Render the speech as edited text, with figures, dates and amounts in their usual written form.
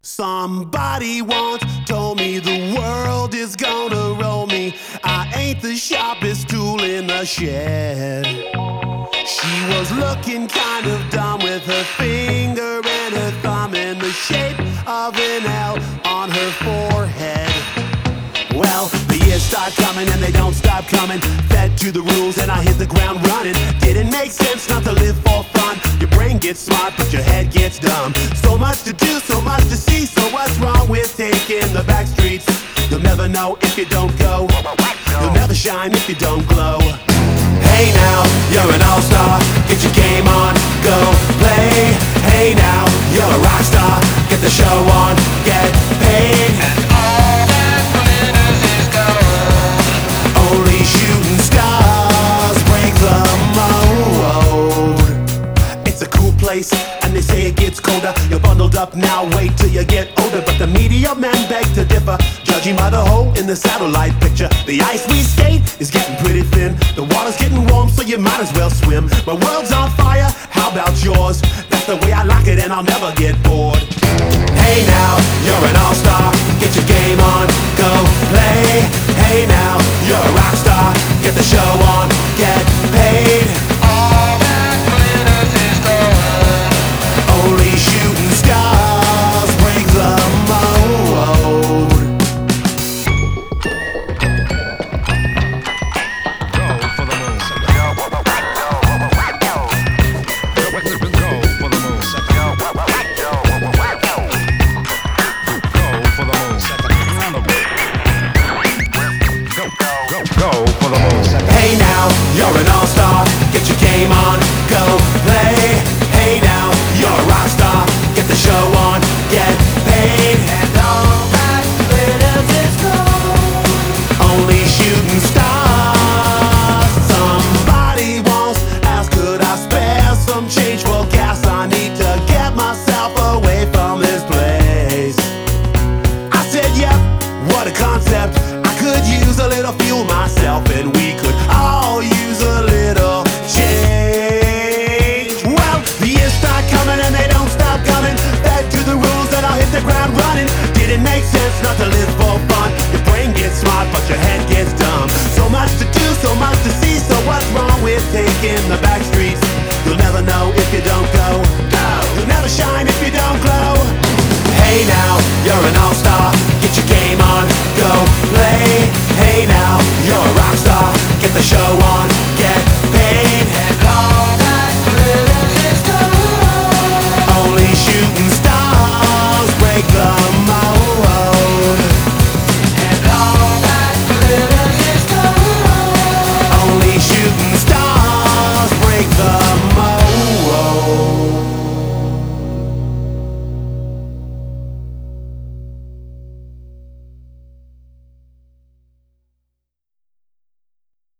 Somebody once told me the world is gonna roll me. I ain't the sharpest tool in the shed. She was looking kind of dumb with her finger and her thumb in the shape of an L on her forehead. Well, the years start coming and they don't stop coming. Fed to the rules and I hit the ground running. Didn't make sense not to live for fun. Your brain gets smart but your head gets dumb. So much to do, so much to see. So what's wrong with taking the back streets? You'll never know if you don't go. You'll never shine if you don't glow. Hey now, you're an all-star. Get your game on, go play. Hey now, you're a rock star. Get the show on, get paid. And all that glitters is gold. Only shooting stars break the mold. It's a cool place, and they say it gets colder. You're bundled up now, wait till you get older. But the media men beg to differ, judging by the hole in the satellite picture. The ice we skate is getting pretty thin. The water's getting warm, so you might as well swim. My world's on fire, how about yours? That's the way I like it, and I'll never get bored. Hey now, you're an all-star. Get your game on, go play. Hey now, you're a rock star. Get the show on, get paid. All that glitters is gold. Only shooting stars break the mold. Hey now, you're an all-star. Get your game on, go play. Hey now, you're a rock star. Get the show on, get paid. And all that glitters is gold. Only shooting stars. Somebody once asked, could I spare some change for gas? I need to get myself away from this place. I said, yep, what a concept. I could use a little fuel myself, and we could all use a little change. Well, the years start coming and they don't stop coming. Back to the rules and I'll hit the ground running. Didn't make sense not to live for fun. Your brain gets smart but your head gets dumb. So much to do, so much to see. So what's wrong with taking the back streets? You'll never know if you don't go. You'll never shine if you don't glow. Hey now, you're an all-star. Get your game on, go play. Hey now, you're a rock star. Get the show on, get